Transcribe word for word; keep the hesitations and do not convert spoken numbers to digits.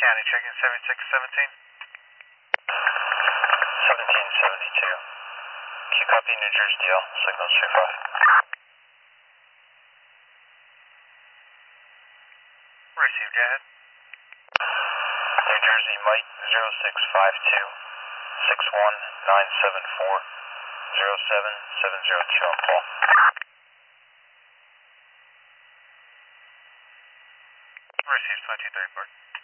County, checking seventy-six seventeen. seventeen seventy-two. Can you copy New Jersey D L? Signal two five. Received, go ahead. New Jersey Mike zero six five two six one nine seven four zero seven seven zero two on call. Received, five two three four.